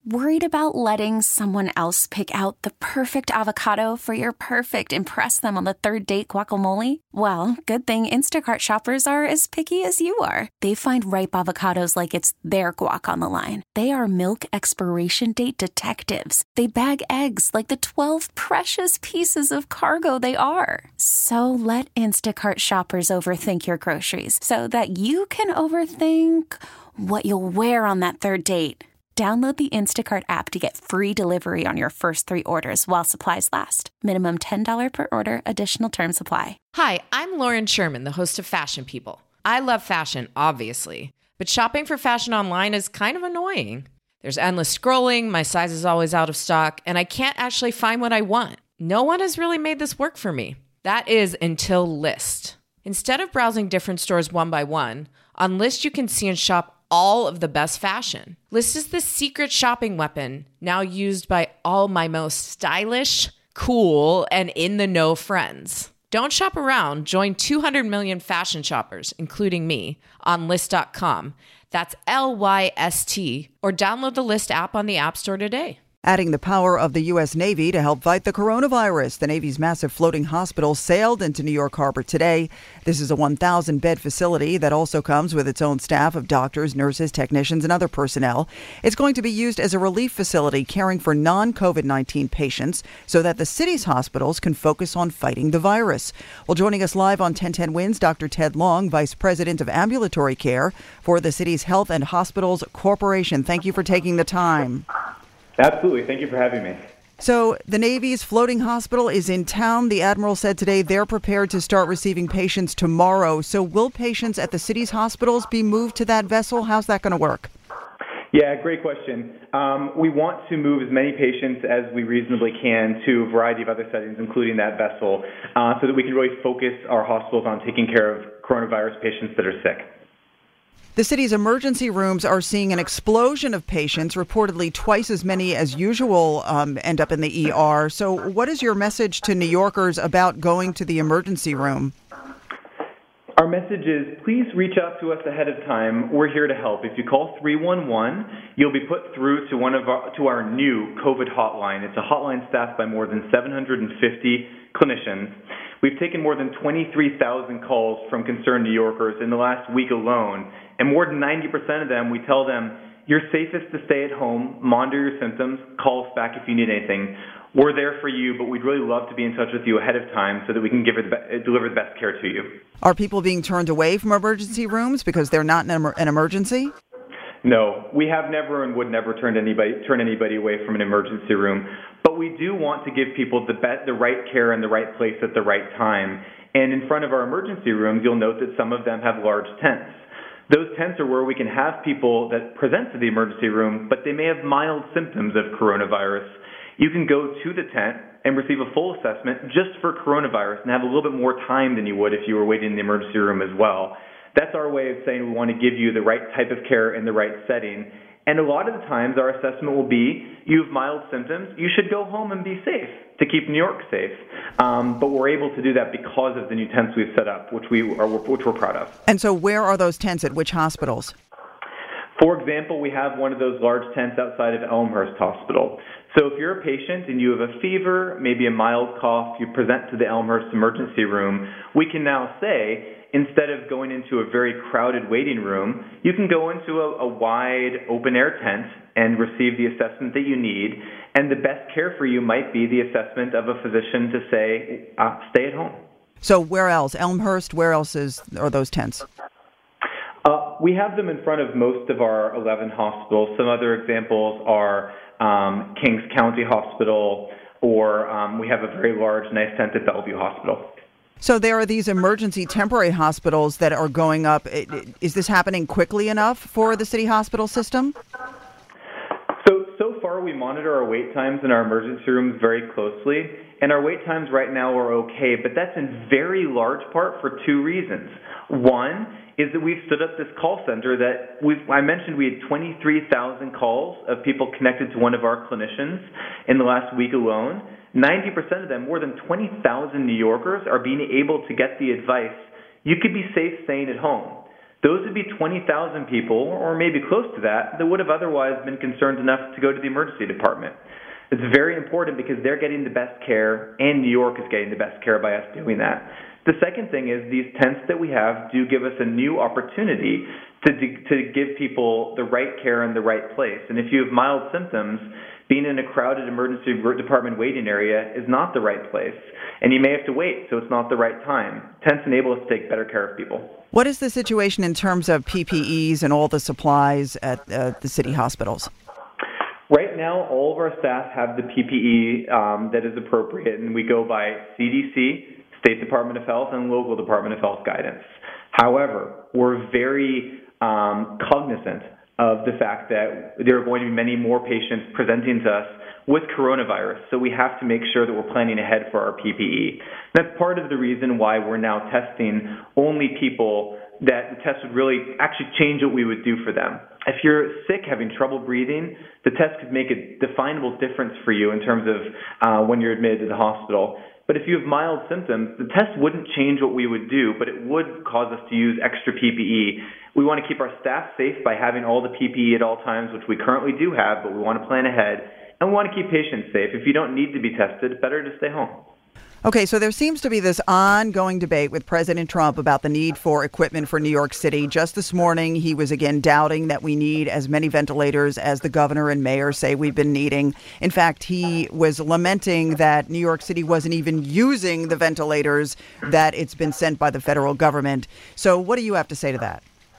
Worried about letting someone else pick out the perfect avocado for your perfect impress them on the third date guacamole? Well, good thing Instacart shoppers are as picky as you are. They find ripe avocados like it's their guac on the line. They are milk expiration date detectives. They bag eggs like the 12 precious pieces of cargo they are. So let Instacart shoppers overthink your groceries so that you can overthink what you'll wear on that third date. Download the Instacart app to get free delivery on your first 3 orders while supplies last. Minimum $10 per order. Additional terms apply. Hi, I'm Lauren Sherman, the host of Fashion People. I love fashion, obviously, but shopping for fashion online is kind of annoying. There's endless scrolling, my size is always out of stock, and I can't actually find what I want. No one has really made this work for me. That is until Lyst. Instead of browsing different stores one by one, on Lyst you can see and shop all of the best fashion. Lyst is the secret shopping weapon now used by all my most stylish, cool, and in-the-know friends. Don't shop around. Join 200 million fashion shoppers, including me, on Lyst.com. That's Lyst, or download the Lyst app on the App Store today. Adding the power of the U.S. Navy to help fight the coronavirus. The Navy's massive floating hospital sailed into New York Harbor today. This is a 1,000-bed facility that also comes with its own staff of doctors, nurses, technicians, and other personnel. It's going to be used as a relief facility caring for non-COVID-19 patients so that the city's hospitals can focus on fighting the virus. Well, joining us live on 1010 Wins, Dr. Ted Long, Vice President of Ambulatory Care for the city's Health and Hospitals Corporation. Thank you for taking the time. Absolutely. Thank you for having me. So the Navy's floating hospital is in town. The Admiral said today they're prepared to start receiving patients tomorrow. So will patients at the city's hospitals be moved to that vessel? How's that going to work? Yeah, great question. We want to move as many patients as we reasonably can to a variety of other settings, including that vessel, so that we can really focus our hospitals on taking care of coronavirus patients that are sick. The city's emergency rooms are seeing an explosion of patients, reportedly twice as many as usual end up in the ER. So what is your message to New Yorkers about going to the emergency room? Our message is, please reach out to us ahead of time. We're here to help. If you call 311, you'll be put through to our new COVID hotline. It's a hotline staffed by more than 750 clinicians. We've taken more than 23,000 calls from concerned New Yorkers in the last week alone, and more than 90% of them, we tell them, you're safest to stay at home, monitor your symptoms, call us back if you need anything. We're there for you, but we'd really love to be in touch with you ahead of time so that we can deliver the best care to you. Are people being turned away from emergency rooms because they're not an emergency? No, we have never and would never turn anybody away from an emergency room. But we do want to give people the right care in the right place at the right time. And in front of our emergency rooms, you'll note that some of them have large tents. Those tents are where we can have people that present to the emergency room, but they may have mild symptoms of coronavirus. You can go to the tent and receive a full assessment just for coronavirus and have a little bit more time than you would if you were waiting in the emergency room as well. That's our way of saying we want to give you the right type of care in the right setting. And a lot of the times our assessment will be, you have mild symptoms, you should go home and be safe to keep New York safe. But we're able to do that because of the new tents we've set up, which we're proud of. And so where are those tents, at which hospitals? For example, we have one of those large tents outside of Elmhurst Hospital. So if you're a patient and you have a fever, maybe a mild cough, you present to the Elmhurst emergency room, we can now say, instead of going into a very crowded waiting room, you can go into a wide open-air tent and receive the assessment that you need. And the best care for you might be the assessment of a physician to say, stay at home. So where else? Elmhurst, where else are those tents? We have them in front of most of our 11 hospitals. Some other examples are Kings County Hospital, or we have a very large, nice tent at Bellevue Hospital. So there are these emergency temporary hospitals that are going up. Is this happening quickly enough for the city hospital system? So far we monitor our wait times in our emergency rooms very closely, and our wait times right now are okay, but that's in very large part for two reasons. One is that we've stood up this call center that I mentioned we had 23,000 calls of people connected to one of our clinicians in the last week alone. 90% of them, more than 20,000 New Yorkers, are being able to get the advice, you could be safe staying at home. those would be 20,000 people, or maybe close to that would have otherwise been concerned enough to go to the emergency department. It's very important because they're getting the best care, and New York is getting the best care by us doing that. The second thing is these tents that we have do give us a new opportunity to give people the right care in the right place. And if you have mild symptoms, being in a crowded emergency department waiting area is not the right place. And you may have to wait, so it's not the right time. Tents enable us to take better care of people. What is the situation in terms of PPEs and all the supplies at the city hospitals? Right now, all of our staff have the PPE that is appropriate, and we go by CDC, State Department of Health, and local Department of Health guidance. However, we're very cognizant of the fact that there are going to be many more patients presenting to us with coronavirus, so we have to make sure that we're planning ahead for our PPE. That's part of the reason why we're now testing only people that the test would really actually change what we would do for them. If you're sick, having trouble breathing, the test could make a definable difference for you in terms of when you're admitted to the hospital. But if you have mild symptoms, the test wouldn't change what we would do, but it would cause us to use extra PPE. We want to keep our staff safe by having all the PPE at all times, which we currently do have, but we want to plan ahead. And we want to keep patients safe. If you don't need to be tested, better to stay home. Okay, so there seems to be this ongoing debate with President Trump about the need for equipment for New York City. Just this morning, he was again doubting that we need as many ventilators as the governor and mayor say we've been needing. In fact, he was lamenting that New York City wasn't even using the ventilators that it's been sent by the federal government. So what do you have to say to that?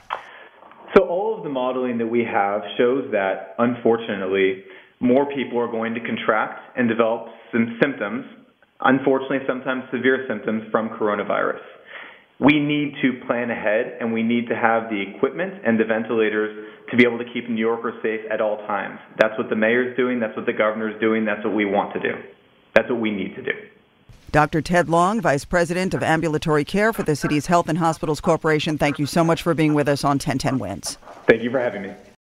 So all of the modeling that we have shows that, unfortunately, more people are going to contract and develop some symptoms, unfortunately sometimes severe symptoms from coronavirus. We need to plan ahead, and we need to have the equipment and the ventilators to be able to keep New Yorkers safe at all times. That's what the mayor's doing. That's what the governor's doing. That's what we want to do. That's what we need to do. Dr. Ted Long, Vice President of Ambulatory Care for the city's Health and Hospitals Corporation, thank you so much for being with us on 1010 Wins. Thank you for having me.